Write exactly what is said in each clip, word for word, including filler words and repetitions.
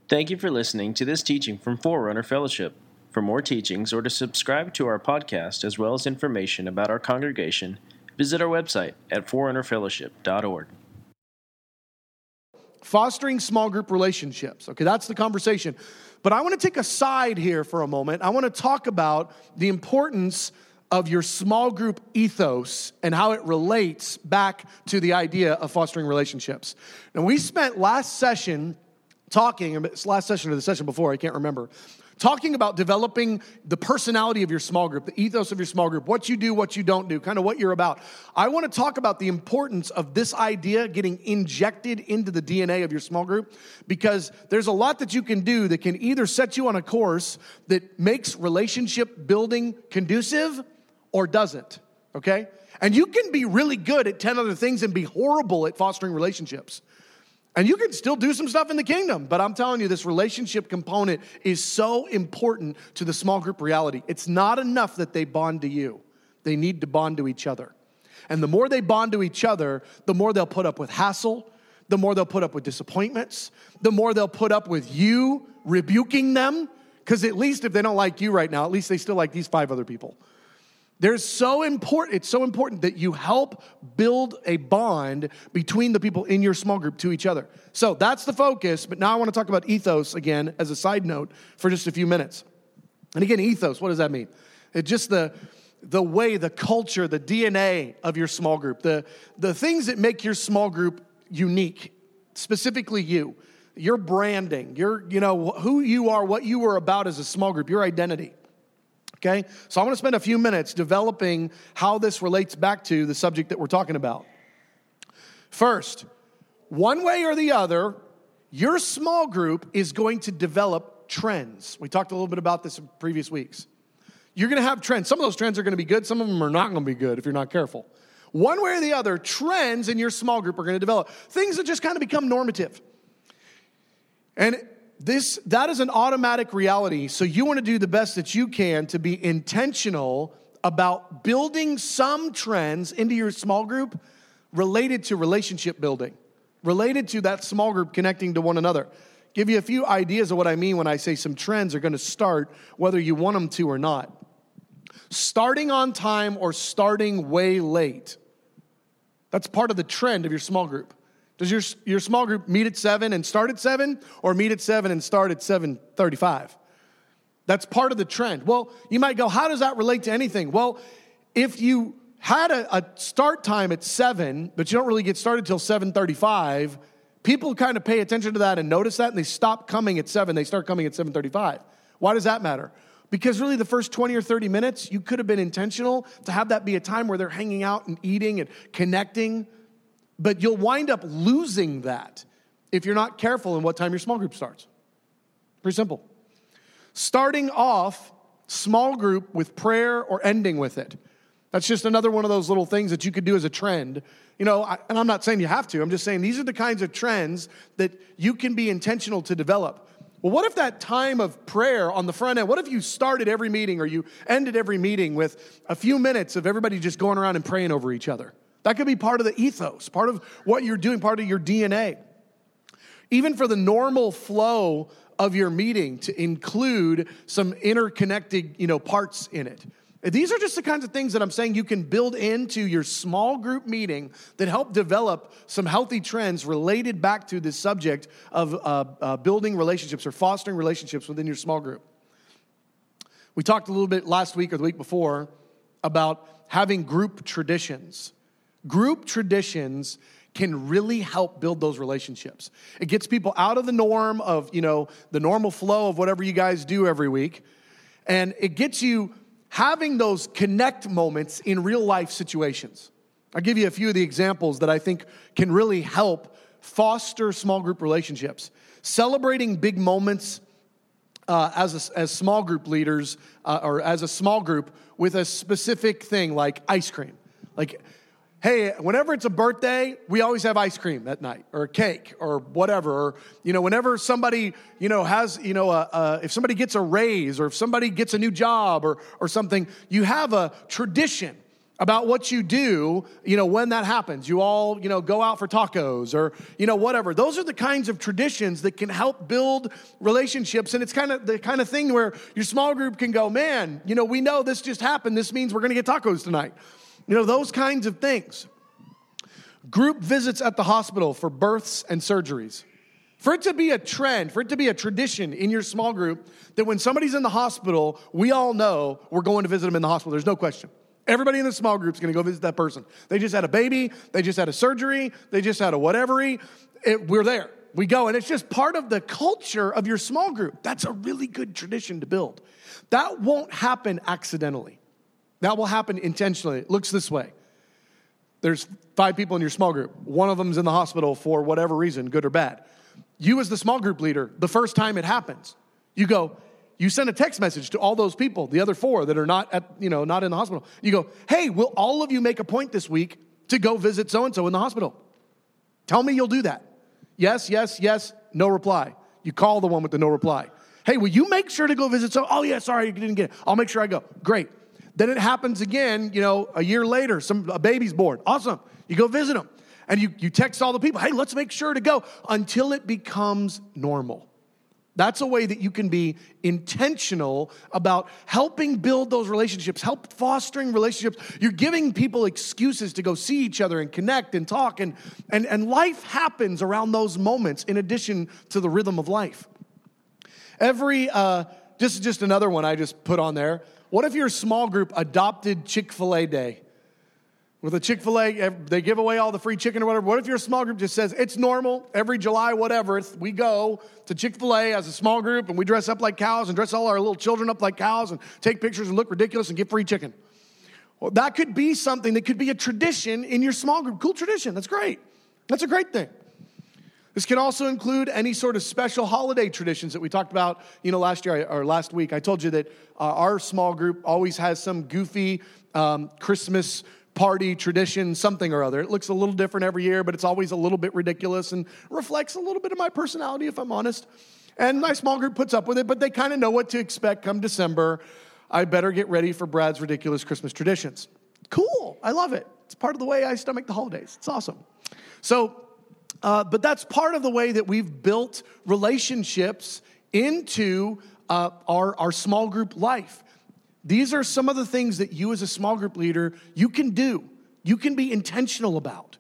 Thank you for listening to this teaching from Forerunner Fellowship. For more teachings or to subscribe to our podcast as well as information about our congregation, visit our website at forerunner fellowship dot org. Fostering small group relationships. Okay, that's the conversation. But I want to take a side here for a moment. I want to talk about the importance of your small group ethos and how it relates back to the idea of fostering relationships. Now, we spent last session talking, it's last session or the session before, I can't remember, talking about developing the personality of your small group, the ethos of your small group, what you do, what you don't do, kind of what you're about. I want to talk about the importance of this idea getting injected into the D N A of your small group, because there's a lot that you can do that can either set you on a course that makes relationship building conducive or doesn't, okay? And you can be really good at ten other things and be horrible at fostering relationships. And you can still do some stuff in the kingdom, but I'm telling you, this relationship component is so important to the small group reality. It's not enough that they bond to you. They need to bond to each other. And the more they bond to each other, the more they'll put up with hassle, the more they'll put up with disappointments, the more they'll put up with you rebuking them, because at least if they don't like you right now, at least they still like these five other people. There's so important, it's so important that you help build a bond between the people in your small group to each other. So that's the focus, but now I want to talk about ethos again as a side note for just a few minutes. And again, ethos, what does that mean? It's just the the way, the culture, the D N A of your small group, the, the things that make your small group unique, specifically you, your branding, your, you know, who you are, what you are about as a small group, your identity. Okay, so I want to spend a few minutes developing how this relates back to the subject that we're talking about. First, one way or the other, your small group is going to develop trends. We talked a little bit about this in previous weeks. You're going to have trends. Some of those trends are going to be good. Some of them are not going to be good if you're not careful. One way or the other, trends in your small group are going to develop. Things that just kind of become normative. And This that is an automatic reality, so you want to do the best that you can to be intentional about building some trends into your small group related to relationship building, related to that small group connecting to one another. Give you a few ideas of what I mean when I say some trends are going to start, whether you want them to or not. Starting on time or starting way late. That's part of the trend of your small group. Does your, your small group meet at seven and start at seven, or meet at seven and start at seven thirty-five? That's part of the trend. Well, you might go, how does that relate to anything? Well, if you had a, a start time at seven, but you don't really get started till seven thirty-five, people kind of pay attention to that and notice that, and they stop coming at seven. They start coming at seven thirty-five. Why does that matter? Because really the first twenty or thirty minutes, you could have been intentional to have that be a time where they're hanging out and eating and connecting. But you'll wind up losing that if you're not careful in what time your small group starts. Pretty simple. Starting off small group with prayer or ending with it. That's just another one of those little things that you could do as a trend. You know, I, and I'm not saying you have to. I'm just saying these are the kinds of trends that you can be intentional to develop. Well, what if that time of prayer on the front end, what if you started every meeting or you ended every meeting with a few minutes of everybody just going around and praying over each other? That could be part of the ethos, part of what you're doing, part of your D N A. Even for the normal flow of your meeting to include some interconnected, you know, parts in it. These are just the kinds of things that I'm saying you can build into your small group meeting that help develop some healthy trends related back to this subject of uh, uh, building relationships or fostering relationships within your small group. We talked a little bit last week or the week before about having group traditions. Group traditions can really help build those relationships. It gets people out of the norm of, you know, the normal flow of whatever you guys do every week. And it gets you having those connect moments in real life situations. I'll give you a few of the examples that I think can really help foster small group relationships. Celebrating big moments uh, as, a, as small group leaders uh, or as a small group with a specific thing like ice cream. Like, hey, whenever it's a birthday, we always have ice cream that night, or a cake, or whatever. Or, you know, whenever somebody, you know, has, you know, a, a, if somebody gets a raise, or if somebody gets a new job, or or something, you have a tradition about what you do, you know, when that happens. You all, you know, go out for tacos or, you know, whatever. Those are the kinds of traditions that can help build relationships. And it's kind of the kind of thing where your small group can go, man, you know, we know this just happened. This means we're going to get tacos tonight. You know, those kinds of things. Group visits at the hospital for births and surgeries. For it to be a trend, for it to be a tradition in your small group, that when somebody's in the hospital, we all know we're going to visit them in the hospital. There's no question. Everybody in the small group is going to go visit that person. They just had a baby. They just had a surgery. They just had a whatever-y. It, we're there. We go. And it's just part of the culture of your small group. That's a really good tradition to build. That won't happen accidentally. That will happen intentionally. It looks this way. There's five people in your small group. One of them's in the hospital for whatever reason, good or bad. You as the small group leader, the first time it happens, you go, you send a text message to all those people, the other four that are not at, you know, not in the hospital. You go, hey, will all of you make a point this week to go visit so-and-so in the hospital? Tell me you'll do that. Yes, yes, yes, no reply. You call the one with the no reply. Hey, will you make sure to go visit so? Oh, yeah, sorry, you didn't get it. I'll make sure I go. Great. Then it happens again, you know, a year later, some a baby's born. Awesome. You go visit them. And you, you text all the people, hey, let's make sure to go, until it becomes normal. That's a way that you can be intentional about helping build those relationships, help fostering relationships. You're giving people excuses to go see each other and connect and talk. And, and, and life happens around those moments in addition to the rhythm of life. Every, uh, this is just another one I just put on there. What if your small group adopted Chick-fil-A Day? With a Chick-fil-A, they give away all the free chicken or whatever. What if your small group just says, it's normal, every July, whatever, we go to Chick-fil-A as a small group and we dress up like cows and dress all our little children up like cows and take pictures and look ridiculous and get free chicken. Well, that could be something that could be a tradition in your small group. Cool tradition, that's great. That's a great thing. This can also include any sort of special holiday traditions that we talked about, you know, last year or last week. I told you that uh, our small group always has some goofy um, Christmas party tradition, something or other. It looks a little different every year, but it's always a little bit ridiculous and reflects a little bit of my personality, if I'm honest. And my small group puts up with it, but they kind of know what to expect come December. I better get ready for Brad's ridiculous Christmas traditions. Cool. I love it. It's part of the way I stomach the holidays. It's awesome. So, uh, but that's part of the way that we've built relationships into uh, our, our small group life. These are some of the things that you as a small group leader, you can do. You can be intentional about.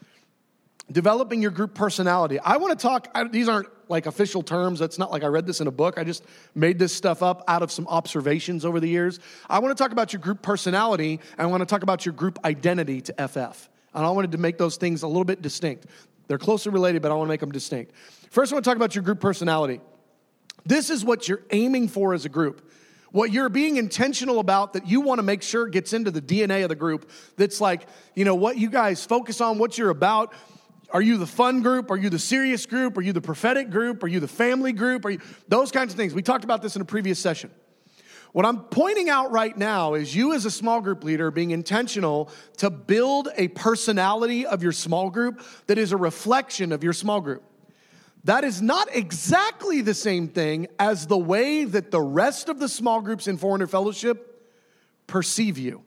Developing your group personality. I want to talk, I, these aren't like official terms. It's not like I read this in a book. I just made this stuff up out of some observations over the years. I want to talk about your group personality, and I want to talk about your group identity to F F. And I wanted to make those things a little bit distinct. They're closely related, but I want to make them distinct. First, I want to talk about your group personality. This is what you're aiming for as a group. What you're being intentional about that you want to make sure gets into the D N A of the group. That's like, you know, what you guys focus on, what you're about. Are you the fun group? Are you the serious group? Are you the prophetic group? Are you the family group? Are you those kinds of things? We talked about this in a previous session. What I'm pointing out right now is you as a small group leader being intentional to build a personality of your small group that is a reflection of your small group. That is not exactly the same thing as the way that the rest of the small groups in Forerunner Fellowship perceive you.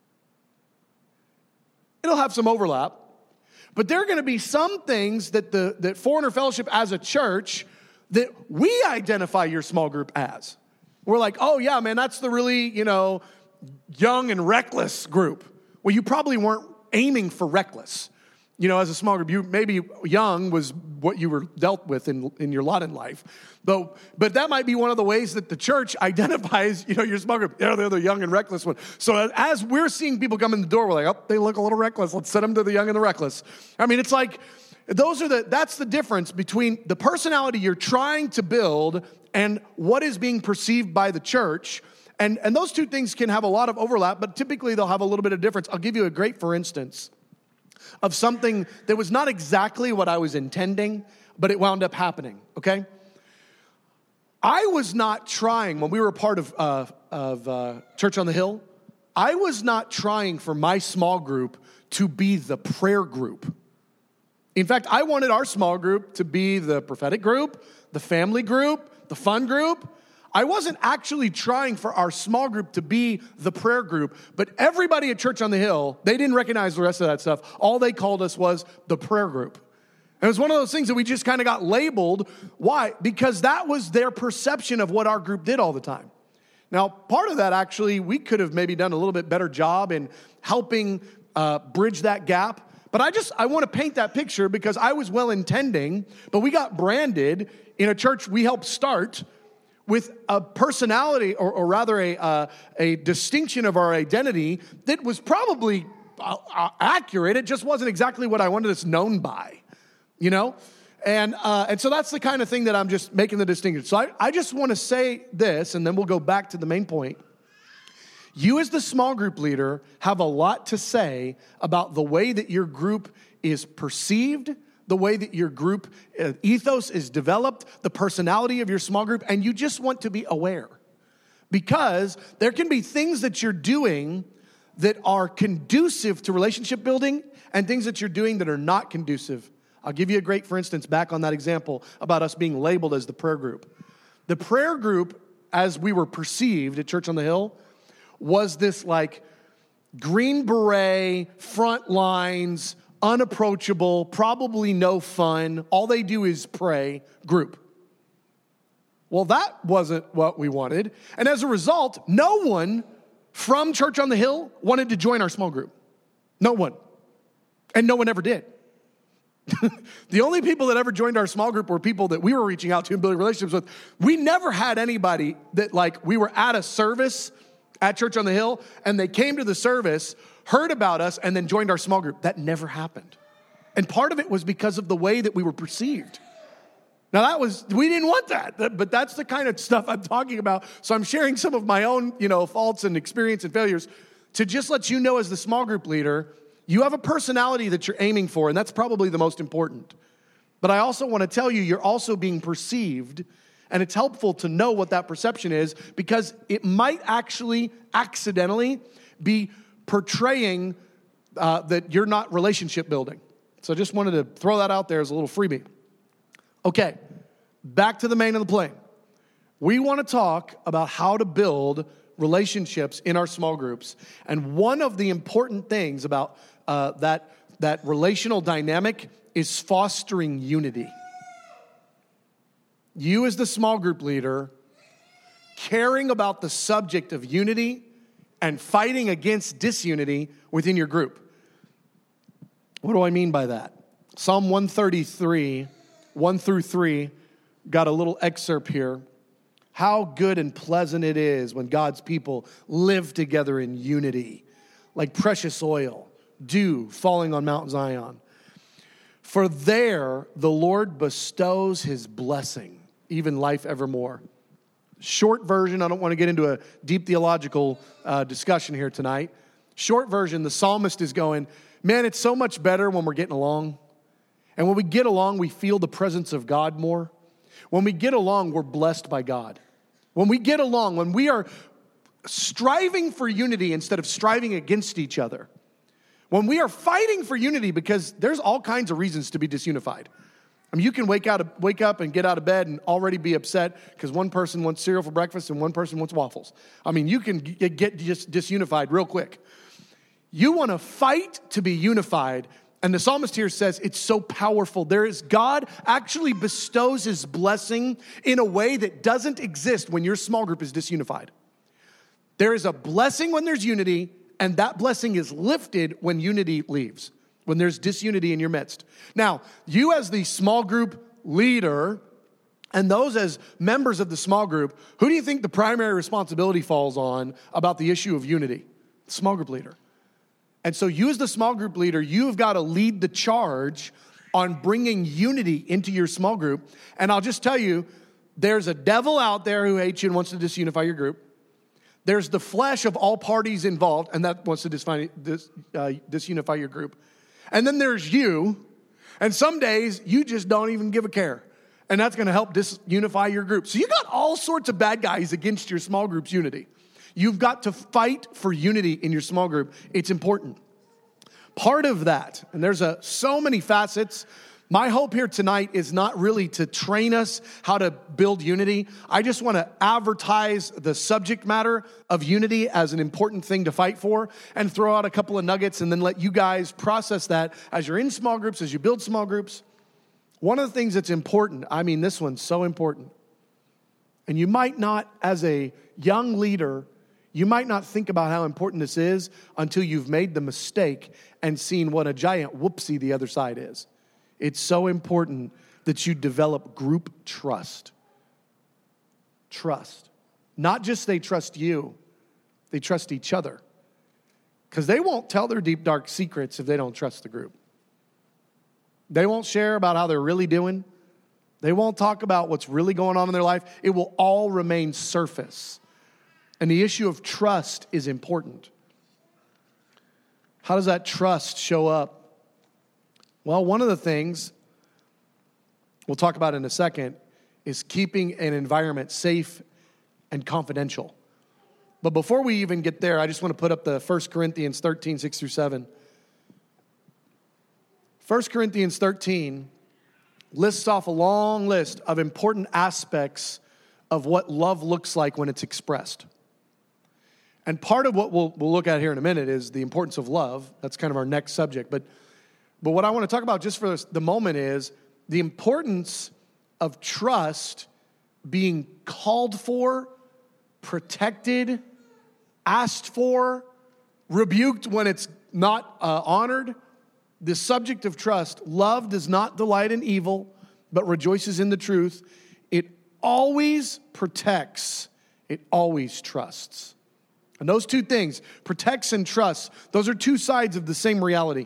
It'll have some overlap, but there are going to be some things that the that Forerunner Fellowship as a church that we identify your small group as. We're like, oh yeah, man, that's the really, you know, young and reckless group. Well, you probably weren't aiming for reckless. You know, as a small group, you maybe young was what you were dealt with in, in your lot in life. But, but that might be one of the ways that the church identifies, you know, your small group. They're, they're the young and reckless one. So as we're seeing people come in the door, we're like, oh, they look a little reckless. Let's send them to the young and the reckless. I mean, it's like, those are the, that's the difference between the personality you're trying to build and what is being perceived by the church. And, and those two things can have a lot of overlap, but typically they'll have a little bit of difference. I'll give you a great for instance of something that was not exactly what I was intending, but it wound up happening, okay? I was not trying, when we were a part of, uh, of uh, Church on the Hill, I was not trying for my small group to be the prayer group. In fact, I wanted our small group to be the prophetic group, the family group, the fun group. I wasn't actually trying for our small group to be the prayer group, but everybody at Church on the Hill, they didn't recognize the rest of that stuff. All they called us was the prayer group. And it was one of those things that we just kind of got labeled. Why? Because that was their perception of what our group did all the time. Now, part of that actually, we could have maybe done a little bit better job in helping uh, bridge that gap. But I just, I want to paint that picture because I was well-intending, but we got branded in a church we helped start with a personality, or, or rather a, uh, a distinction of our identity that was probably uh, uh, accurate. It just wasn't exactly what I wanted us known by, you know? And uh, and so that's the kind of thing that I'm just making the distinction. So I, I just want to say this, and then we'll go back to the main point. You as the small group leader have a lot to say about the way that your group is perceived, the way that your group uh, ethos is developed, the personality of your small group, and you just want to be aware. Because there can be things that you're doing that are conducive to relationship building and things that you're doing that are not conducive. I'll give you a great, for instance, back on that example about us being labeled as the prayer group. The prayer group, as we were perceived at Church on the Hill, was this like green beret, front lines, unapproachable, probably no fun, all they do is pray group. Well, that wasn't what we wanted. And as a result, no one from Church on the Hill wanted to join our small group. No one. And no one ever did. The only people that ever joined our small group were people that we were reaching out to and building relationships with. We never had anybody that, like, we were at a service at Church on the Hill, and they came to the service, heard about us, and then joined our small group. That never happened. And part of it was because of the way that we were perceived. Now, that was, we didn't want that, but that's the kind of stuff I'm talking about. So I'm sharing some of my own, you know, faults and experience and failures to just let you know, as the small group leader, you have a personality that you're aiming for, and that's probably the most important. But I also want to tell you, you're also being perceived, and it's helpful to know what that perception is, because it might actually accidentally be portraying uh, that you're not relationship building. So I just wanted to throw that out there as a little freebie. Okay, back to the main of the plane. We want to talk about how to build relationships in our small groups. And one of the important things about uh, that, that relational dynamic is fostering unity. You as the small group leader, caring about the subject of unity and fighting against disunity within your group. What do I mean by that? Psalm one thirty-three, one through three, got a little excerpt here. How good and pleasant it is when God's people live together in unity, like precious oil, dew falling on Mount Zion. For there the Lord bestows his blessing, even life evermore. Short version, I don't want to get into a deep theological uh, discussion here tonight. Short version, the psalmist is going, man, it's so much better when we're getting along. And when we get along, we feel the presence of God more. When we get along, we're blessed by God. When we get along, when we are striving for unity instead of striving against each other, when we are fighting for unity, because there's all kinds of reasons to be disunified. I mean, you can wake out, wake up and get out of bed and already be upset because one person wants cereal for breakfast and one person wants waffles. I mean, you can get, get just disunified real quick. You want to fight to be unified. And the psalmist here says it's so powerful. There is, God actually bestows his blessing in a way that doesn't exist when your small group is disunified. There is a blessing when there's unity, and that blessing is lifted when unity leaves, when there's disunity in your midst. Now, you as the small group leader and those as members of the small group, who do you think the primary responsibility falls on about the issue of unity? The small group leader. And so you as the small group leader, you've got to lead the charge on bringing unity into your small group. And I'll just tell you, there's a devil out there who hates you and wants to disunify your group. There's the flesh of all parties involved, and that wants to disfine, dis, uh, disunify your group. And then there's you, and some days you just don't even give a care. And that's going to help disunify your group. So you got all sorts of bad guys against your small group's unity. You've got to fight for unity in your small group. It's important. Part of that, and there's a, so many facets My hope here tonight is not really to train us how to build unity. I just want to advertise the subject matter of unity as an important thing to fight for and throw out a couple of nuggets and then let you guys process that as you're in small groups, as you build small groups. One of the things that's important, I mean, this one's so important, and you might not, as a young leader, you might not think about how important this is until you've made the mistake and seen what a giant whoopsie the other side is. It's so important that you develop group trust. Trust. Not just they trust you, they trust each other. Because they won't tell their deep, dark secrets if they don't trust the group. They won't share about how they're really doing. They won't talk about what's really going on in their life. It will all remain surface. And the issue of trust is important. How does that trust show up? Well, one of the things we'll talk about in a second is keeping an environment safe and confidential. But before we even get there, I just want to put up the First Corinthians thirteen, six through seven. First Corinthians thirteen lists off a long list of important aspects of what love looks like when it's expressed. And part of what we'll, we'll look at here in a minute is the importance of love. That's kind of our next subject. But But what I want to talk about just for this, the moment is the importance of trust being called for, protected, asked for, rebuked when it's not uh, honored. The subject of trust. Love does not delight in evil, but rejoices in the truth. It always protects. It always trusts. And those two things, protects and trusts, those are two sides of the same reality.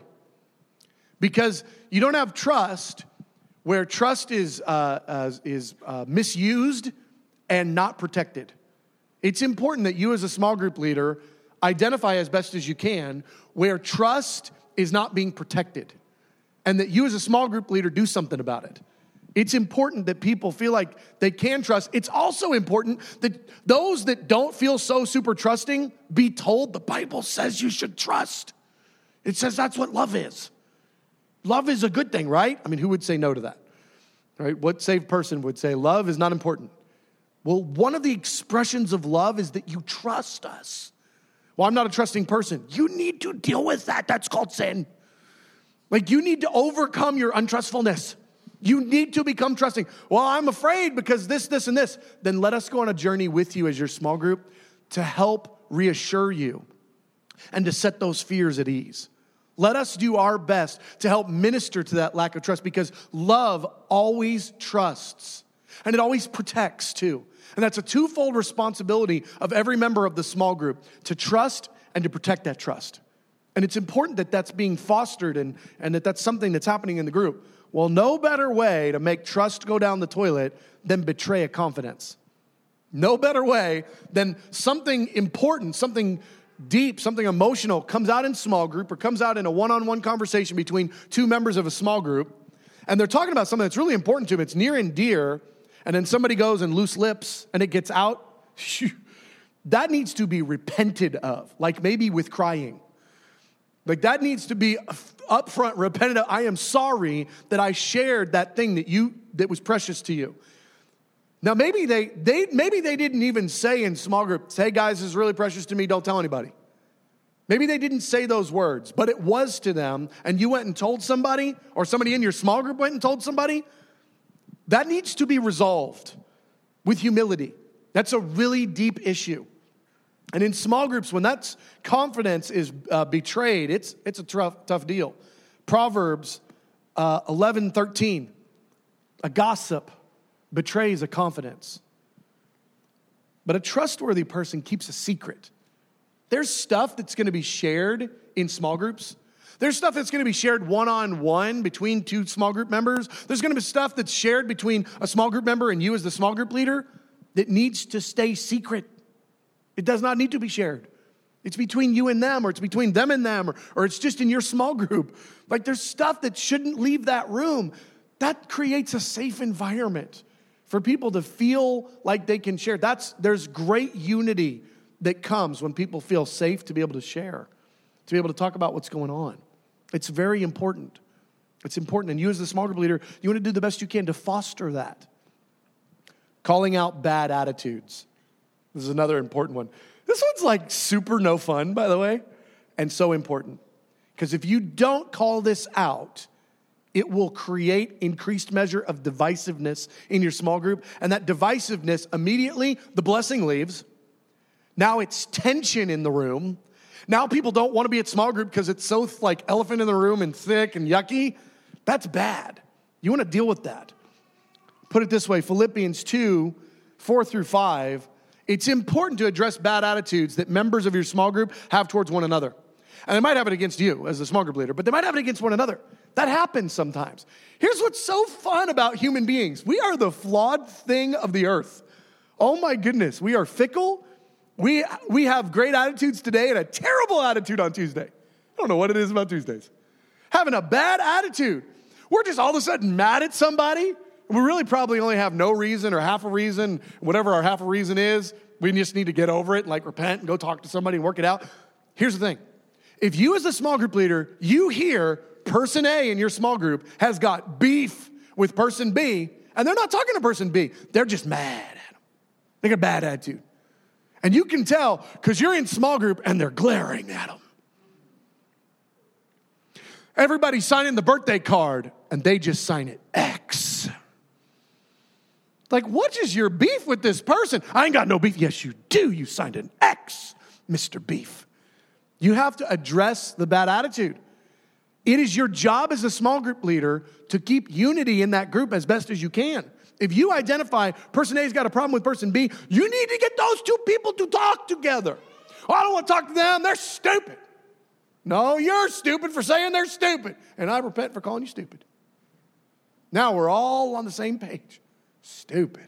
Because you don't have trust where trust is uh, uh, is uh, misused and not protected. It's important that you as a small group leader identify as best as you can where trust is not being protected. And that you as a small group leader do something about it. It's important that people feel like they can trust. It's also important that those that don't feel so super trusting be told the Bible says you should trust. It says that's what love is. Love is a good thing, right? I mean, who would say no to that? Right? What saved person would say love is not important? Well, one of the expressions of love is that you trust us. Well, I'm not a trusting person. You need to deal with that. That's called sin. Like you need to overcome your untrustfulness. You need to become trusting. Well, I'm afraid because this, this, and this. Then let us go on a journey with you as your small group to help reassure you and to set those fears at ease. Let us do our best to help minister to that lack of trust because love always trusts and it always protects too. And that's a twofold responsibility of every member of the small group to trust and to protect that trust. And it's important that that's being fostered and, and that that's something that's happening in the group. Well, no better way to make trust go down the toilet than betray a confidence. No better way than something important, something deep, something emotional comes out in small group or comes out in a one-on-one conversation between two members of a small group, and they're talking about something that's really important to them. It's near and dear, and then somebody goes and loose lips, and it gets out. That needs to be repented of, like maybe with crying. Like that needs to be upfront, repented of. I am sorry that I shared that thing that you that was precious to you. Now, maybe they, they maybe they didn't even say in small groups, hey, guys, this is really precious to me. Don't tell anybody. Maybe they didn't say those words, but it was to them, and you went and told somebody, or somebody in your small group went and told somebody. That needs to be resolved with humility. That's a really deep issue. And in small groups, when that confidence is uh, betrayed, it's, it's a tough, tough deal. Proverbs uh, eleven thirteen, a gossip betrays a confidence. But a trustworthy person keeps a secret. There's stuff that's going to be shared in small groups. There's stuff that's going to be shared one-on-one between two small group members. There's going to be stuff that's shared between a small group member and you as the small group leader that needs to stay secret. It does not need to be shared. It's between you and them, or it's between them and them, or, or it's just in your small group. Like there's stuff that shouldn't leave that room. That creates a safe environment for people to feel like they can share. That's there's great unity that comes when people feel safe to be able to share, to be able to talk about what's going on. It's very important. It's important. And you as the small group leader, you want to do the best you can to foster that. Calling out bad attitudes. This is another important one. This one's like super no fun, by the way, and so important. Because if you don't call this out, it will create increased measure of divisiveness in your small group. And that divisiveness, immediately, the blessing leaves. Now it's tension in the room. Now people don't want to be at small group because it's so like elephant in the room and thick and yucky. That's bad. You want to deal with that. Put it this way, Philippians two, four through five, it's important to address bad attitudes that members of your small group have towards one another. And they might have it against you as a small group leader, but they might have it against one another. That happens sometimes. Here's what's so fun about human beings. We are the flawed thing of the earth. Oh my goodness, we are fickle. We, we have great attitudes today and a terrible attitude on Tuesday. I don't know what it is about Tuesdays. Having a bad attitude. We're just all of a sudden mad at somebody. We really probably only have no reason or half a reason. Whatever our half a reason is, we just need to get over it and like repent and go talk to somebody and work it out. Here's the thing. If you as a small group leader, you hear person A in your small group has got beef with person B, and they're not talking to person B. They're just mad at them. They got a bad attitude. And you can tell because you're in small group and they're glaring at them. Everybody's signing the birthday card and they just sign it X. Like, what is your beef with this person? I ain't got no beef. Yes, you do. You signed an X, Mister Beef. You have to address the bad attitude. It is your job as a small group leader to keep unity in that group as best as you can. If you identify person A's got a problem with person B, you need to get those two people to talk together. Oh, I don't want to talk to them. They're stupid. No, you're stupid for saying they're stupid. And I repent for calling you stupid. Now we're all on the same page. Stupid.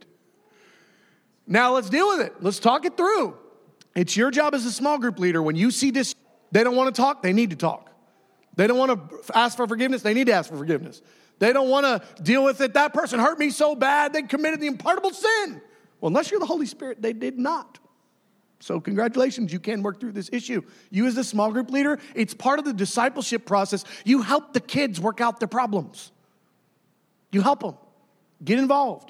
Now let's deal with it. Let's talk it through. It's your job as a small group leader. When you see this, they don't want to talk, they need to talk. They don't want to ask for forgiveness, they need to ask for forgiveness. They don't want to deal with it. That person hurt me so bad, they committed the unpardonable sin. Well, unless you're the Holy Spirit, they did not. So congratulations, you can work through this issue. You as a small group leader, it's part of the discipleship process. You help the kids work out their problems. You help them. Get involved.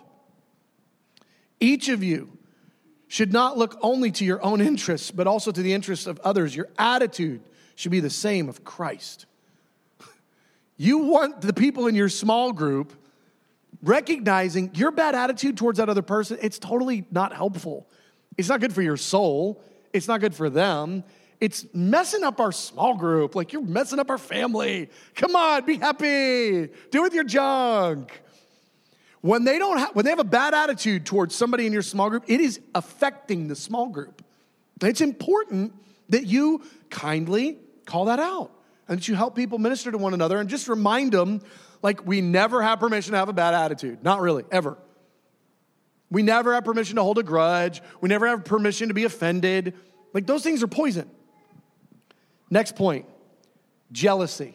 Each of you should not look only to your own interests, but also to the interests of others. Your attitude should be the same of Christ. You want the people in your small group recognizing your bad attitude towards that other person. It's totally not helpful. It's not good for your soul. It's not good for them. It's messing up our small group. Like you're messing up our family. Come on, be happy. Deal with your junk. When they don't have, when they have a bad attitude towards somebody in your small group, it is affecting the small group. It's important that you kindly call that out and that you help people minister to one another and just remind them, like, we never have permission to have a bad attitude. Not really, ever. We never have permission to hold a grudge. We never have permission to be offended. Like, those things are poison. Next point, jealousy.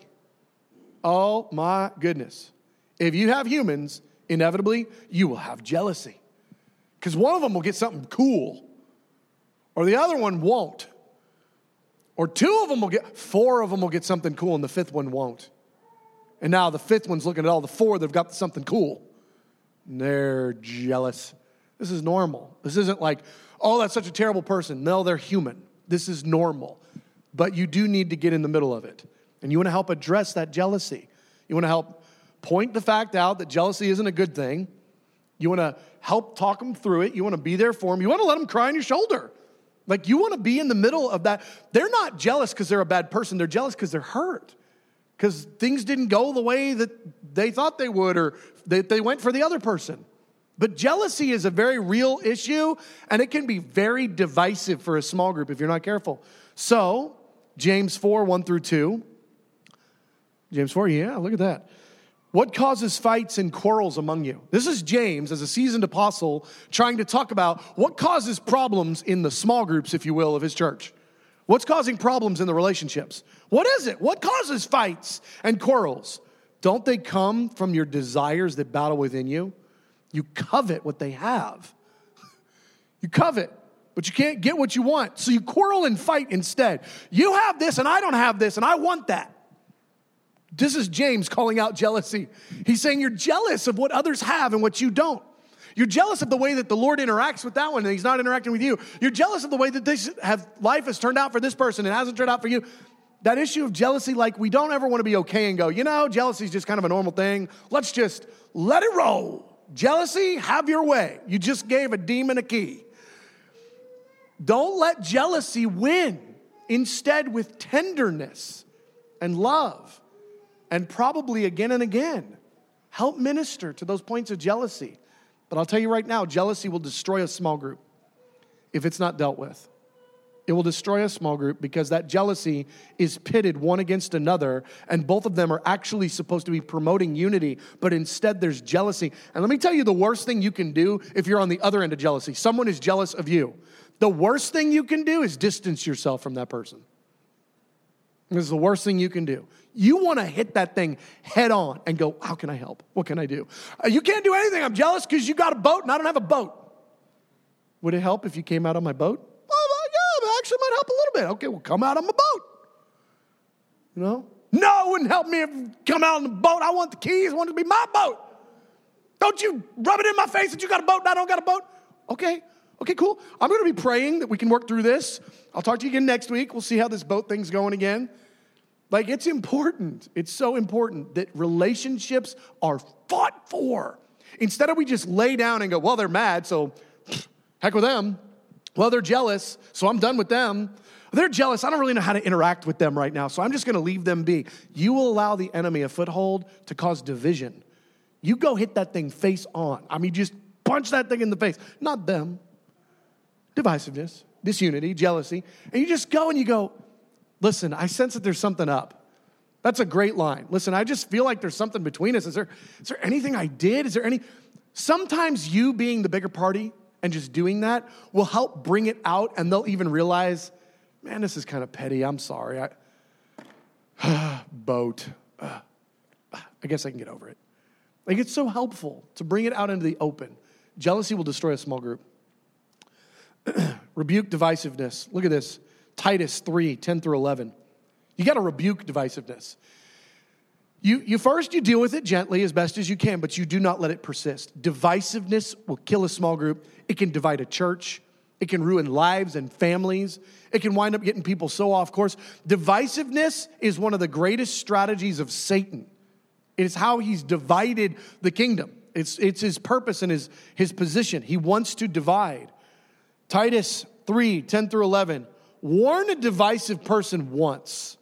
Oh my goodness. If you have humans, inevitably, you will have jealousy. Because one of them will get something cool, or the other one won't. Or two of them will get, four of them will get something cool, and the fifth one won't. And now the fifth one's looking at all the four that have got something cool. And they're jealous. This is normal. This isn't like, oh, that's such a terrible person. No, they're human. This is normal. But you do need to get in the middle of it. And you want to help address that jealousy. You want to help point the fact out that jealousy isn't a good thing. You want to help talk them through it. You want to be there for them. You want to let them cry on your shoulder. Like, you want to be in the middle of that. They're not jealous because they're a bad person. They're jealous because they're hurt. Because things didn't go the way that they thought they would, or they, they went for the other person. But jealousy is a very real issue, and it can be very divisive for a small group if you're not careful. So, James four, one through two. James four, yeah, look at that. What causes fights and quarrels among you? This is James, as a seasoned apostle, trying to talk about what causes problems in the small groups, if you will, of his church. What's causing problems in the relationships? What is it? What causes fights and quarrels? Don't they come from your desires that battle within you? You covet what they have. You covet, but you can't get what you want. So you quarrel and fight instead. You have this and I don't have this and I want that. This is James calling out jealousy. He's saying you're jealous of what others have and what you don't. You're jealous of the way that the Lord interacts with that one and he's not interacting with you. You're jealous of the way that this have, life has turned out for this person and hasn't turned out for you. That issue of jealousy, like we don't ever want to be okay and go, you know, jealousy is just kind of a normal thing. Let's just let it roll. Jealousy, have your way. You just gave a demon a key. Don't let jealousy win. Instead, with tenderness and love, and probably again and again, help minister to those points of jealousy. But I'll tell you right now, jealousy will destroy a small group if it's not dealt with. It will destroy a small group because that jealousy is pitted one against another, and both of them are actually supposed to be promoting unity, but instead there's jealousy. And let me tell you the worst thing you can do if you're on the other end of jealousy. Someone is jealous of you. The worst thing you can do is distance yourself from that person. This is the worst thing you can do. You want to hit that thing head on and go, how can I help? What can I do? Uh, you can't do anything. I'm jealous because you got a boat and I don't have a boat. Would it help if you came out on my boat? Oh, yeah, it actually might help a little bit. Okay, well, come out on my boat. You know? No, it wouldn't help me if you come out on the boat. I want the keys. I want it to be my boat. Don't you rub it in my face that you got a boat and I don't got a boat. Okay, okay, cool. I'm going to be praying that we can work through this. I'll talk to you again next week. We'll see how this boat thing's going again. Like, it's important. It's so important that relationships are fought for. Instead of we just lay down and go, well, they're mad, so heck with them. Well, they're jealous, so I'm done with them. They're jealous. I don't really know how to interact with them right now, so I'm just going to leave them be. You will allow the enemy a foothold to cause division. You go hit that thing face on. I mean, just punch that thing in the face. Not them. Divisiveness, disunity, jealousy. And you just go and you go, listen, I sense that there's something up. That's a great line. Listen, I just feel like there's something between us. Is there, is there anything I did? Is there any? Sometimes you being the bigger party and just doing that will help bring it out, and they'll even realize, man, this is kind of petty. I'm sorry. I, boat. Uh, I guess I can get over it. Like, it's so helpful to bring it out into the open. Jealousy will destroy a small group. Rebuke divisiveness. Look at this. Titus three, ten through eleven. You got to rebuke divisiveness. You, you first, you deal with it gently as best as you can, but you do not let it persist. Divisiveness will kill a small group. It can divide a church. It can ruin lives and families. It can wind up getting people so off course. Divisiveness is one of the greatest strategies of Satan. It is how he's divided the kingdom. It's, it's his purpose and his, his position. He wants to divide. Titus three, ten through eleven. Warn a divisive person once,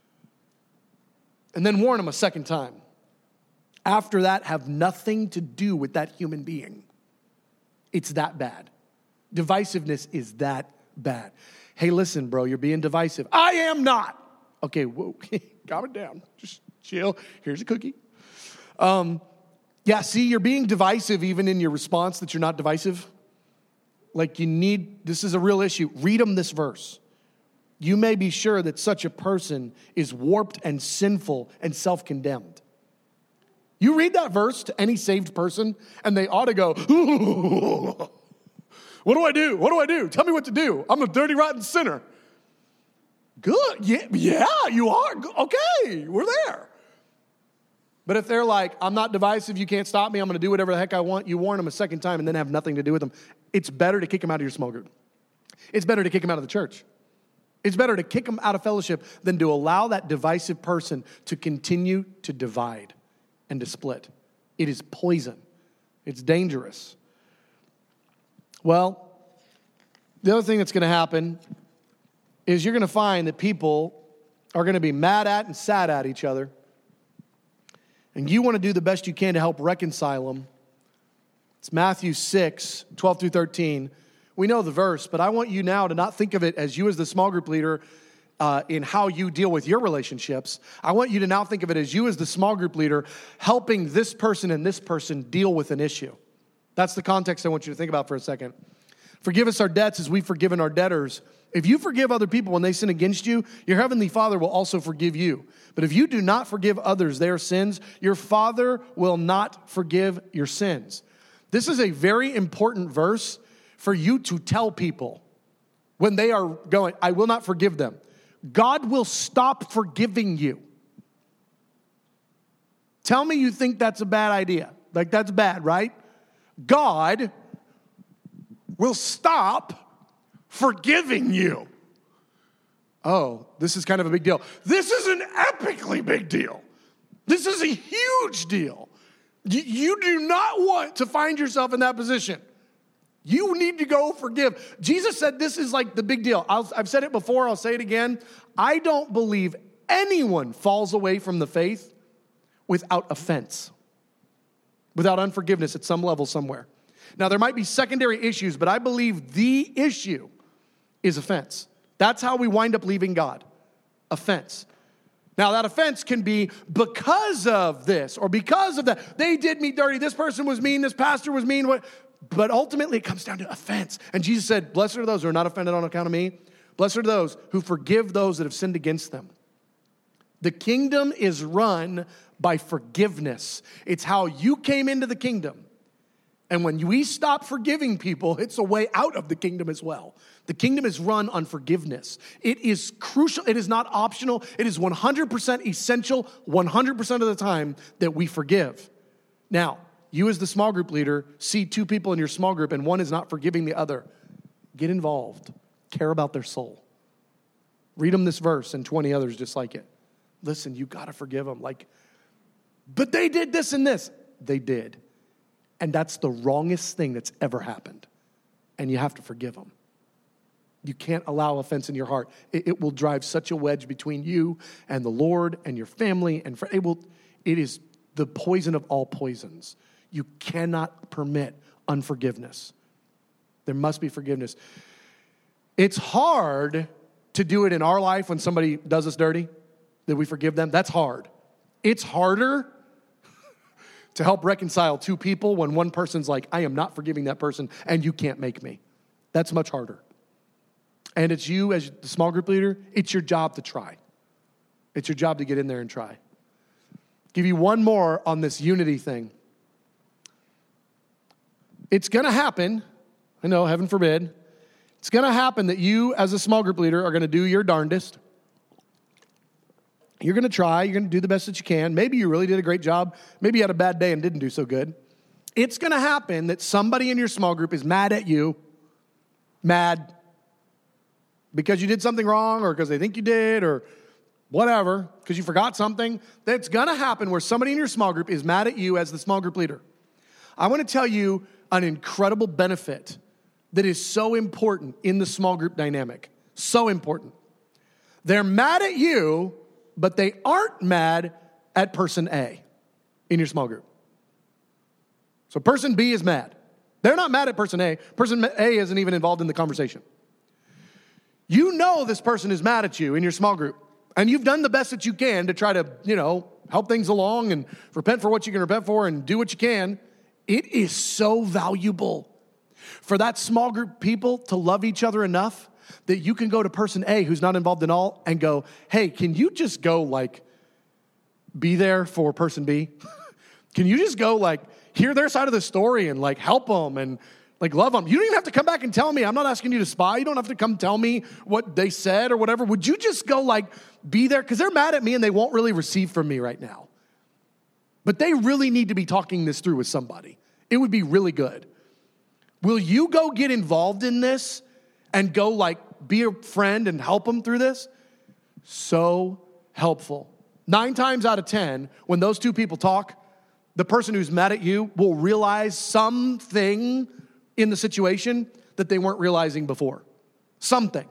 and then warn him a second time. After that, have nothing to do with that human being. It's that bad. Divisiveness is that bad. Hey, listen, bro, you're being divisive. I am not. Okay, whoa, calm it down. Just chill. Here's a cookie. Um, yeah, see, you're being divisive even in your response that you're not divisive. Like, you need, this is a real issue. Read them this verse. You may be sure that such a person is warped and sinful and self-condemned. You read that verse to any saved person, and they ought to go, what do I do? What do I do? Tell me what to do. I'm a dirty, rotten sinner. Good. Yeah, yeah, you are. Okay, we're there. But if they're like, I'm not divisive, you can't stop me, I'm going to do whatever the heck I want, you warn them a second time and then have nothing to do with them. It's better to kick them out of your small group. It's better to kick them out of the church. It's better to kick them out of fellowship than to allow that divisive person to continue to divide and to split. It is poison. It's dangerous. Well, the other thing that's going to happen is you're going to find that people are going to be mad at and sad at each other. And you want to do the best you can to help reconcile them. It's Matthew six, twelve through thirteen. We know the verse, but I want you now to not think of it as you as the small group leader uh, in how you deal with your relationships. I want you to now think of it as you as the small group leader helping this person and this person deal with an issue. That's the context I want you to think about for a second. Forgive us our debts as we've forgiven our debtors. If you forgive other people when they sin against you, your heavenly Father will also forgive you. But if you do not forgive others their sins, your Father will not forgive your sins. This is a very important verse for you to tell people when they are going, I will not forgive them. God will stop forgiving you. Tell me you think that's a bad idea. Like, that's bad, right? God will stop forgiving you. Oh, this is kind of a big deal. This is an epically big deal. This is a huge deal. You, you do not want to find yourself in that position. You need to go forgive. Jesus said this is like the big deal. I'll, I've said it before, I'll say it again. I don't believe anyone falls away from the faith without offense, without unforgiveness at some level somewhere. Now, there might be secondary issues, but I believe the issue is offense. That's how we wind up leaving God. Offense. Now, that offense can be because of this or because of that. They did me dirty. This person was mean. This pastor was mean. What? But ultimately, it comes down to offense. And Jesus said, blessed are those who are not offended on account of me. Blessed are those who forgive those that have sinned against them. The kingdom is run by forgiveness. It's how you came into the kingdom. And when we stop forgiving people, it's a way out of the kingdom as well. The kingdom is run on forgiveness. It is crucial. It is not optional. It is one hundred percent essential one hundred percent of the time that we forgive. Now, you as the small group leader see two people in your small group and one is not forgiving the other. Get involved. Care about their soul. Read them this verse and twenty others just like it. Listen, you got to forgive them. Like, but they did this and this. They did. And that's the wrongest thing that's ever happened. And you have to forgive them. You can't allow offense in your heart. It, it will drive such a wedge between you and the Lord and your family. And for, it will. It is the poison of all poisons. You cannot permit unforgiveness. There must be forgiveness. It's hard to do it in our life when somebody does us dirty, that we forgive them. That's hard. It's harder to help reconcile two people when one person's like, I am not forgiving that person, and you can't make me. That's much harder. And it's you as the small group leader, it's your job to try. It's your job to get in there and try. Give you one more on this unity thing. It's going to happen. I know, heaven forbid. It's going to happen that you as a small group leader are going to do your darndest. You're going to try. You're going to do the best that you can. Maybe you really did a great job. Maybe you had a bad day and didn't do so good. It's going to happen that somebody in your small group is mad at you. Mad because you did something wrong or because they think you did or whatever, because you forgot something. That's going to happen where somebody in your small group is mad at you as the small group leader. I want to tell you an incredible benefit that is so important in the small group dynamic. So important. They're mad at you, but they aren't mad at person A in your small group. So person B is mad. They're not mad at person A. Person A isn't even involved in the conversation. You know this person is mad at you in your small group, and you've done the best that you can to try to, you know, help things along and repent for what you can repent for and do what you can. It is so valuable for that small group of people to love each other enough that you can go to person A who's not involved in all and go, hey, can you just go like be there for person B? Can you just go like hear their side of the story and like help them and like love them? You don't even have to come back and tell me. I'm not asking you to spy. You don't have to come tell me what they said or whatever. Would you just go like be there? Because they're mad at me and they won't really receive from me right now. But they really need to be talking this through with somebody. It would be really good. Will you go get involved in this and go like be a friend and help them through this? So helpful. Nine times out of ten, when those two people talk, the person who's mad at you will realize something in the situation that they weren't realizing before. Something.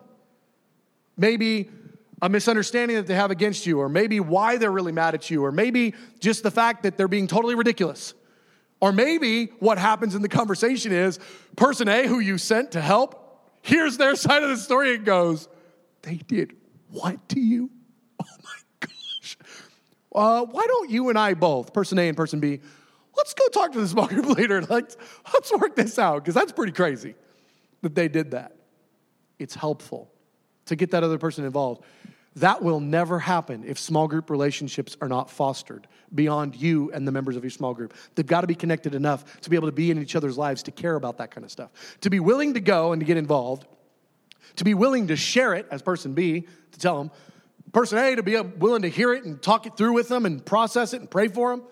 Maybe a misunderstanding that they have against you, or maybe why they're really mad at you, or maybe just the fact that they're being totally ridiculous. Or maybe what happens in the conversation is person A who you sent to help hears their side of the story and goes, they did what to you? Oh my gosh. Uh, why don't you and I both, person A and person B, let's go talk to the small group leader. Let's, let's work this out, because that's pretty crazy that they did that. It's helpful to get that other person involved. That will never happen if small group relationships are not fostered beyond you and the members of your small group. They've got to be connected enough to be able to be in each other's lives, to care about that kind of stuff, to be willing to go and to get involved, to be willing to share it as person B, to tell them, person A to be willing to hear it and talk it through with them and process it and pray for them.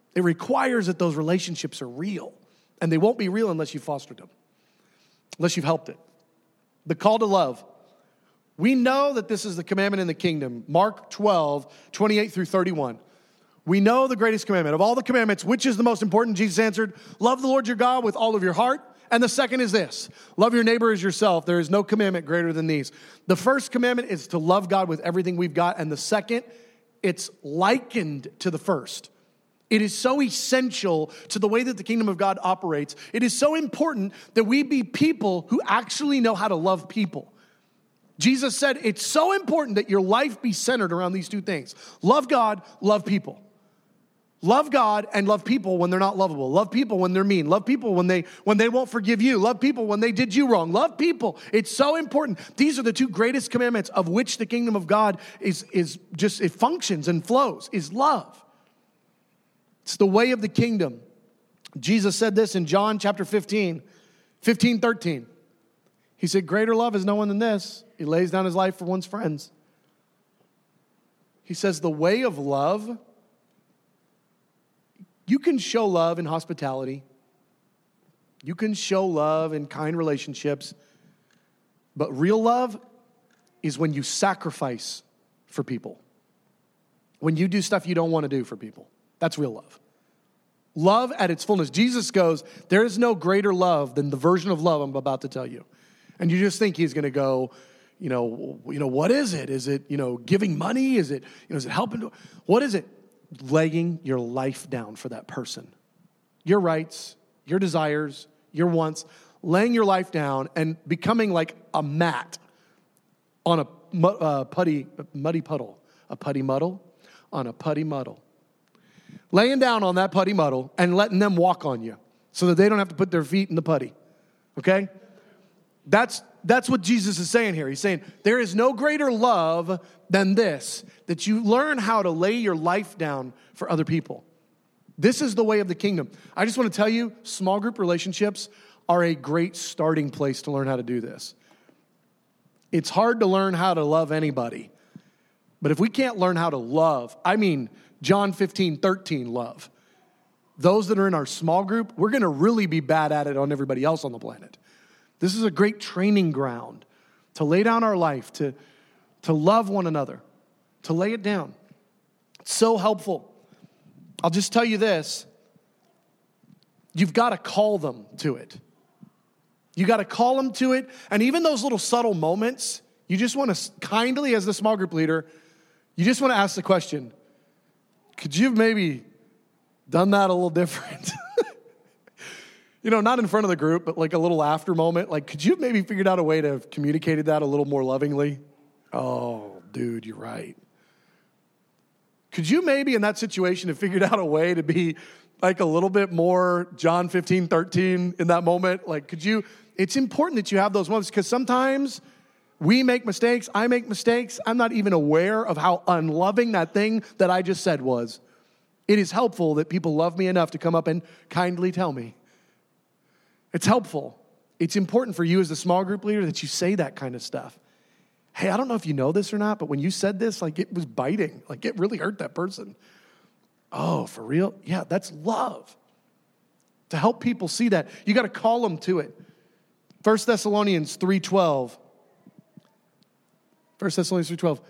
It requires that those relationships are real. And they won't be real unless you fostered them, unless you've helped it. The call to love. We know that this is the commandment in the kingdom. Mark twelve, twenty-eight through thirty-one. We know the greatest commandment. Of all the commandments, which is the most important? Jesus answered, love the Lord your God with all of your heart. And the second is this, love your neighbor as yourself. There is no commandment greater than these. The first commandment is to love God with everything we've got. And the second, it's likened to the first. It is so essential to the way that the kingdom of God operates. It is so important that we be people who actually know how to love people. Jesus said it's so important that your life be centered around these two things. Love God, love people. Love God and love people when they're not lovable. Love people when they're mean. Love people when they when they won't forgive you. Love people when they did you wrong. Love people. It's so important. These are the two greatest commandments of which the kingdom of God is, is just, it functions and flows, is love. It's the way of the kingdom. Jesus said this in John chapter fifteen, fifteen, thirteen. He said, greater love is no one than this. He lays down his life for one's friends. He says the way of love, you can show love in hospitality. You can show love in kind relationships. But real love is when you sacrifice for people. When you do stuff you don't want to do for people. That's real love. Love at its fullness. Jesus goes, there is no greater love than the version of love I'm about to tell you. And you just think he's going to go, you know, you know, what is it? Is it, you know, giving money? Is it, you know, is it helping? What is it? Laying your life down for that person. Your rights, your desires, your wants, laying your life down and becoming like a mat on a uh, putty, muddy puddle, a putty muddle on a putty muddle. Laying down on that putty muddle and letting them walk on you so that they don't have to put their feet in the putty. Okay? That's That's what Jesus is saying here. He's saying, there is no greater love than this, that you learn how to lay your life down for other people. This is the way of the kingdom. I just want to tell you, small group relationships are a great starting place to learn how to do this. It's hard to learn how to love anybody. But if we can't learn how to love, I mean, John fifteen, thirteen love, those that are in our small group, we're going to really be bad at it on everybody else on the planet. This is a great training ground to lay down our life, to, to love one another, to lay it down. It's so helpful. I'll just tell you this. You've got to call them to it. You got to call them to it. And even those little subtle moments, you just want to kindly, as the small group leader, you just want to ask the question, could you have maybe done that a little different? You know, not in front of the group, but like a little after moment. Like, could you have maybe figured out a way to have communicated that a little more lovingly? Oh, dude, you're right. Could you maybe in that situation have figured out a way to be like a little bit more John fifteen, thirteen in that moment? Like, could you, it's important that you have those moments because sometimes we make mistakes. I make mistakes. I'm not even aware of how unloving that thing that I just said was. It is helpful that people love me enough to come up and kindly tell me. It's helpful. It's important for you as the small group leader that you say that kind of stuff. Hey, I don't know if you know this or not, but when you said this, like it was biting. Like it really hurt that person. Oh, for real? Yeah, that's love. To help people see that, you got to call them to it. First Thessalonians three twelve. First Thessalonians three twelve.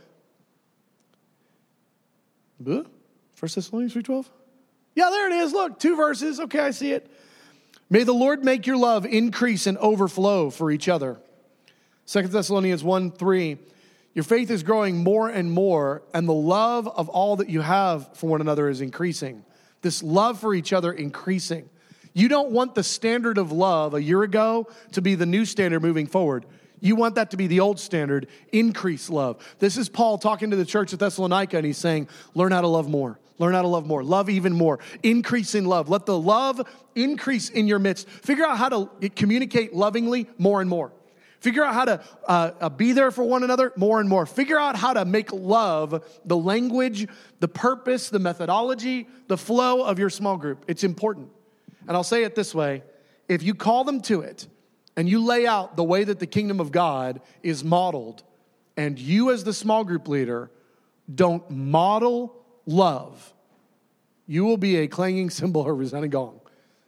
First Thessalonians three twelve? Yeah, there it is. Look, two verses. Okay, I see it. May the Lord make your love increase and overflow for each other. Second Thessalonians one three. Your faith is growing more and more, and the love of all that you have for one another is increasing. This love for each other increasing. You don't want the standard of love a year ago to be the new standard moving forward. You want that to be the old standard, increase love. This is Paul talking to the church at Thessalonica, and he's saying, learn how to love more. Learn how to love more. Love even more. Increase in love. Let the love increase in your midst. Figure out how to communicate lovingly more and more. Figure out how to uh, uh, be there for one another more and more. Figure out how to make love the language, the purpose, the methodology, the flow of your small group. It's important. And I'll say it this way. If you call them to it and you lay out the way that the kingdom of God is modeled, and you as the small group leader don't model love, you will be a clanging cymbal or resounding gong.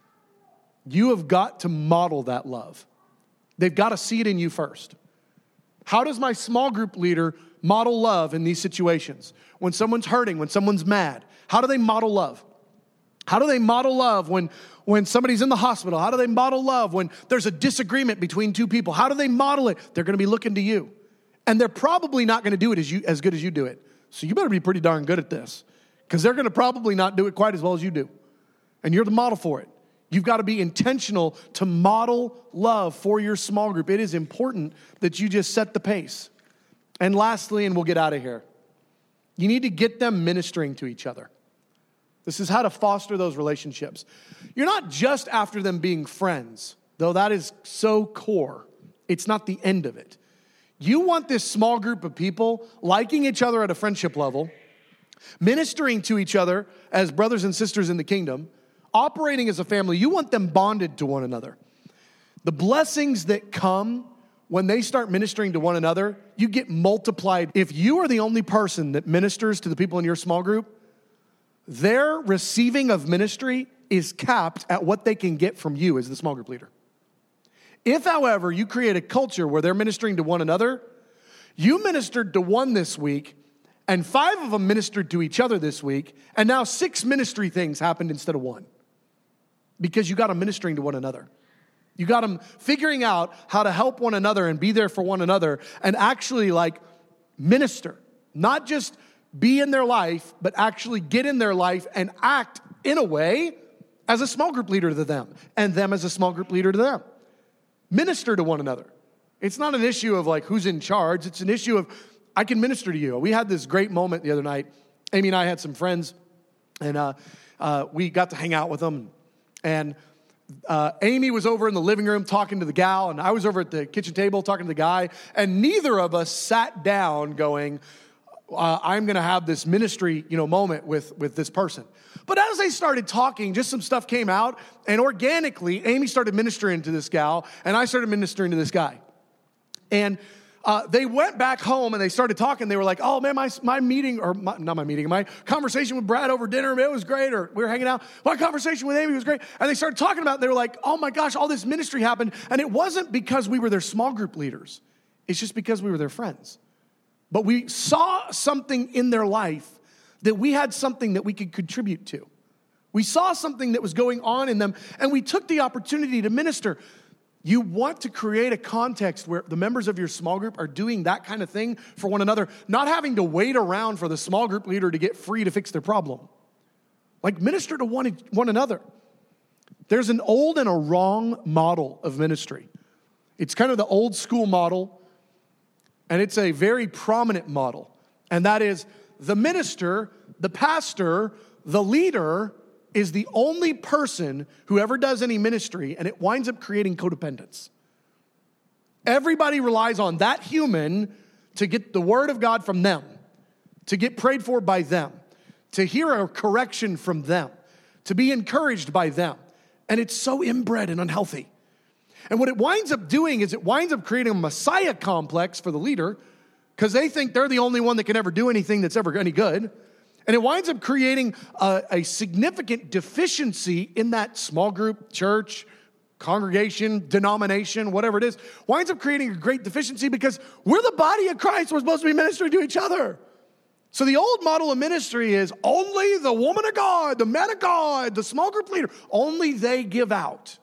You have got to model that love. They've got to see it in you first. How does my small group leader model love in these situations? When someone's hurting, when someone's mad, how do they model love? How do they model love when, when somebody's in the hospital? How do they model love when there's a disagreement between two people? How do they model it? They're going to be looking to you. And they're probably not going to do it as you as good as you do it. So you better be pretty darn good at this, because they're going to probably not do it quite as well as you do. And you're the model for it. You've got to be intentional to model love for your small group. It is important that you just set the pace. And lastly, and we'll get out of here, you need to get them ministering to each other. This is how to foster those relationships. You're not just after them being friends, though that is so core. It's not the end of it. You want this small group of people liking each other at a friendship level, ministering to each other as brothers and sisters in the kingdom, operating as a family. You want them bonded to one another. The blessings that come when they start ministering to one another, you get multiplied. If you are the only person that ministers to the people in your small group, their receiving of ministry is capped at what they can get from you as the small group leader. If, however, you create a culture where they're ministering to one another, you ministered to one this week, and five of them ministered to each other this week, and now six ministry things happened instead of one. Because you got them ministering to one another. You got them figuring out how to help one another and be there for one another and actually like minister. Not just be in their life, but actually get in their life and act in a way as a small group leader to them and them as a small group leader to them. Minister to one another. It's not an issue of like who's in charge. It's an issue of I can minister to you. We had this great moment the other night. Amy and I had some friends and uh, uh, we got to hang out with them. And uh, Amy was over in the living room talking to the gal, and I was over at the kitchen table talking to the guy, and neither of us sat down going, uh, I'm going to have this ministry, you know, moment with, with this person. But as they started talking, just some stuff came out, and organically, Amy started ministering to this gal, and I started ministering to this guy. And Uh, they went back home and they started talking. They were like, oh, man, my my meeting, or my, not my meeting, my conversation with Brad over dinner, it was great, or we were hanging out. My conversation with Amy was great. And they started talking about it. They were like, oh, my gosh, all this ministry happened. And it wasn't because we were their small group leaders. It's just because we were their friends. But we saw something in their life that we had something that we could contribute to. We saw something that was going on in them, and we took the opportunity to minister. You want to create a context where the members of your small group are doing that kind of thing for one another, not having to wait around for the small group leader to get free to fix their problem. Like minister to one, one another. There's an old and a wrong model of ministry. It's kind of the old school model, and it's a very prominent model. And that is the minister, the pastor, the leader is the only person who ever does any ministry, and it winds up creating codependence. Everybody relies on that human to get the word of God from them, to get prayed for by them, to hear a correction from them, to be encouraged by them. And it's so inbred and unhealthy. And what it winds up doing is it winds up creating a Messiah complex for the leader, because they think they're the only one that can ever do anything that's ever any good. And it winds up creating a, a significant deficiency in that small group, church, congregation, denomination, whatever it is. Winds up creating a great deficiency because we're the body of Christ. We're supposed to be ministering to each other. So the old model of ministry is only the woman of God, the man of God, the small group leader, only they give out.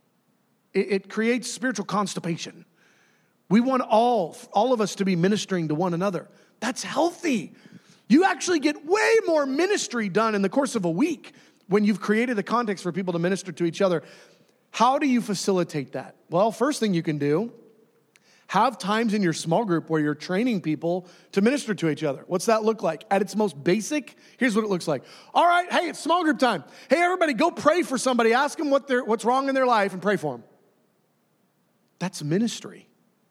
It, it creates spiritual constipation. We want all, all of us to be ministering to one another. That's healthy. You actually get way more ministry done in the course of a week when you've created a context for people to minister to each other. How do you facilitate that? Well, first thing you can do, have times in your small group where you're training people to minister to each other. What's that look like? At its most basic, here's what it looks like. All right, hey, it's small group time. Hey, everybody, go pray for somebody. Ask them what they're, what's wrong in their life and pray for them. That's ministry.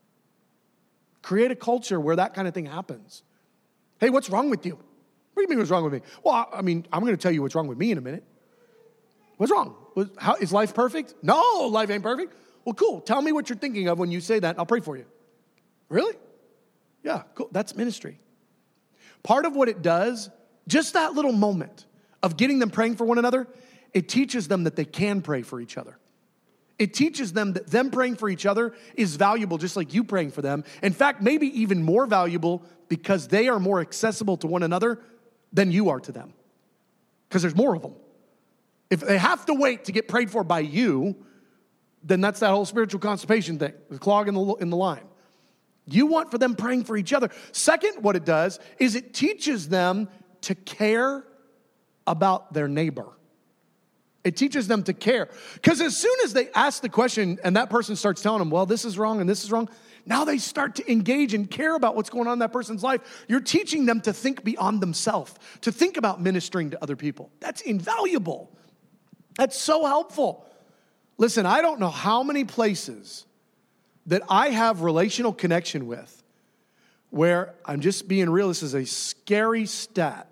Create a culture where that kind of thing happens. Hey, what's wrong with you? What do you mean what's wrong with me? Well, I mean, I'm going to tell you what's wrong with me in a minute. What's wrong? How, is life perfect? No, life ain't perfect. Well, cool. Tell me what you're thinking of when you say that, and I'll pray for you. Really? Yeah, cool. That's ministry. Part of what it does, just that little moment of getting them praying for one another, it teaches them that they can pray for each other. It teaches them that them praying for each other is valuable, just like you praying for them. In fact, maybe even more valuable because they are more accessible to one another than you are to them. Because there's more of them. If they have to wait to get prayed for by you, then that's that whole spiritual constipation thing, the clog in the, in the line. You want for them praying for each other. Second, what it does is it teaches them to care about their neighbor. It teaches them to care. Because as soon as they ask the question and that person starts telling them, well, this is wrong and this is wrong, now they start to engage and care about what's going on in that person's life. You're teaching them to think beyond themselves, to think about ministering to other people. That's invaluable. That's so helpful. Listen, I don't know how many places that I have relational connection with where, I'm just being real, this is a scary stat,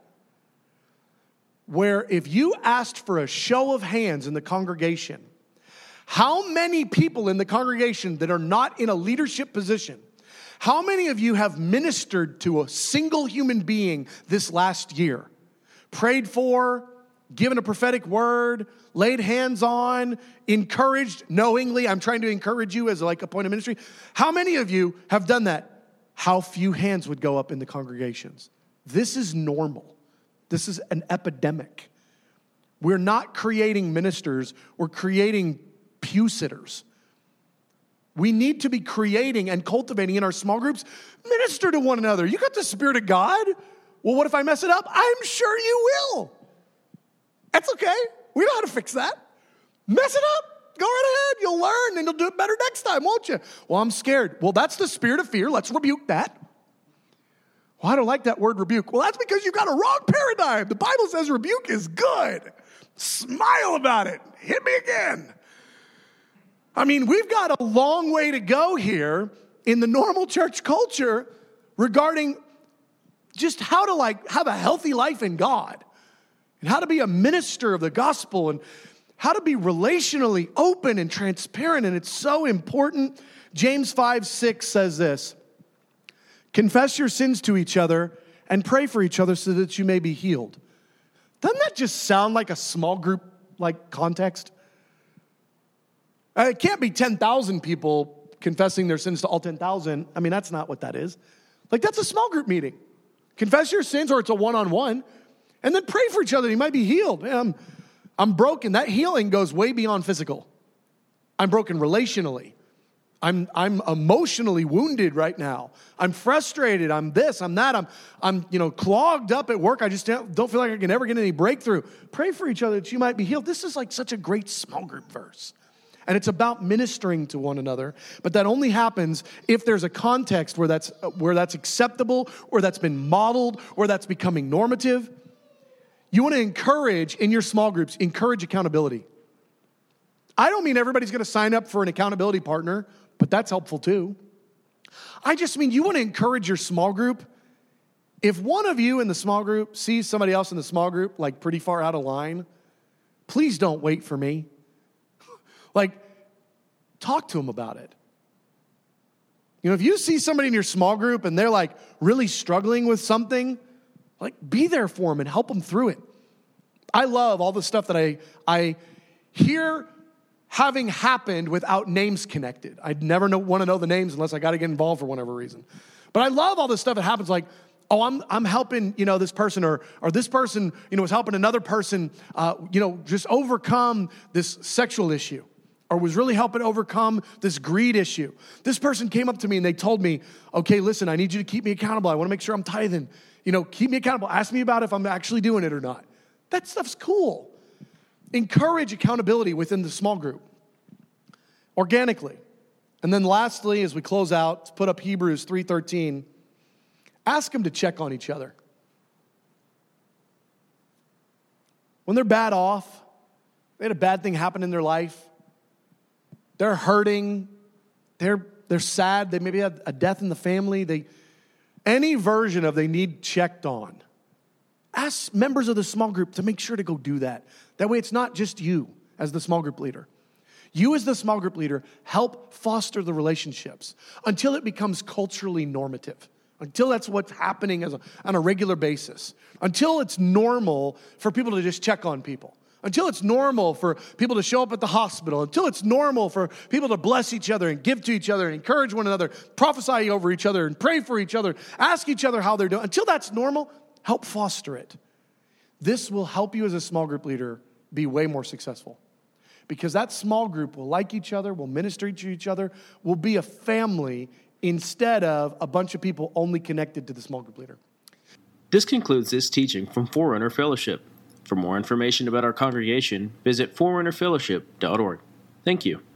where if you asked for a show of hands in the congregation, how many people in the congregation that are not in a leadership position, how many of you have ministered to a single human being this last year? Prayed for, given a prophetic word, laid hands on, encouraged knowingly. I'm trying to encourage you as like a point of ministry. How many of you have done that? How few hands would go up in the congregations? This is normal. This is an epidemic. We're not creating ministers. We're creating pew sitters. We need to be creating and cultivating in our small groups, minister to one another. You got the Spirit of God. Well, what if I mess it up? I'm sure you will. That's okay. We know how to fix that. Mess it up. Go right ahead. You'll learn and you'll do it better next time, won't you? Well, I'm scared. Well, that's the spirit of fear. Let's rebuke that. Well, I don't like that word rebuke. Well, that's because you've got a wrong paradigm. The Bible says rebuke is good. Smile about it. Hit me again. I mean, we've got a long way to go here in the normal church culture regarding just how to like have a healthy life in God and how to be a minister of the gospel and how to be relationally open and transparent. And it's so important. James five six says this, confess your sins to each other and pray for each other so that you may be healed. Doesn't that just sound like a small group like context? Uh, it can't be ten thousand people confessing their sins to all ten thousand. I mean, that's not what that is. Like, that's a small group meeting. Confess your sins, or it's a one-on-one, and then pray for each other. You might be healed. Man, I'm, I'm broken. That healing goes way beyond physical. I'm broken relationally. I'm, I'm emotionally wounded right now. I'm frustrated. I'm this, I'm that. I'm, I'm, you know, clogged up at work. I just don't, don't feel like I can ever get any breakthrough. Pray for each other that you might be healed. This is like such a great small group verse. And it's about ministering to one another. But that only happens if there's a context where that's, where that's acceptable, or that's been modeled, or that's becoming normative. You want to encourage, in your small groups, encourage accountability. I don't mean everybody's going to sign up for an accountability partner, but that's helpful too. I just mean you want to encourage your small group. If one of you in the small group sees somebody else in the small group like pretty far out of line, please don't wait for me. Like, talk to them about it. You know, if you see somebody in your small group and they're like really struggling with something, like be there for them and help them through it. I love all the stuff that I, I hear having happened without names connected. I'd never know, want to know the names unless I got to get involved for whatever reason. But I love all this stuff that happens like, oh, I'm I'm helping, you know, this person, or or this person, you know, was helping another person, uh, you know, just overcome this sexual issue, or was really helping overcome this greed issue. This person came up to me and they told me, okay, listen, I need you to keep me accountable. I want to make sure I'm tithing. You know, keep me accountable. Ask me about if I'm actually doing it or not. That stuff's cool. Encourage accountability within the small group, organically. And then lastly, as we close out, put up Hebrews three thirteen. Ask them to check on each other. When they're bad off, they had a bad thing happen in their life, they're hurting, they're they're sad, they maybe had a death in the family, they any version of they need checked on. Ask members of the small group to make sure to go do that. That way it's not just you as the small group leader. You as the small group leader help foster the relationships until it becomes culturally normative, until that's what's happening as a, on a regular basis, until it's normal for people to just check on people, until it's normal for people to show up at the hospital, until it's normal for people to bless each other and give to each other and encourage one another, prophesy over each other and pray for each other, ask each other how they're doing. Until that's normal, help foster it. This will help you as a small group leader be way more successful, because that small group will like each other, will minister to each other, will be a family instead of a bunch of people only connected to the small group leader. This concludes this teaching from Forerunner Fellowship. For more information about our congregation, visit forerunner fellowship dot org. Thank you.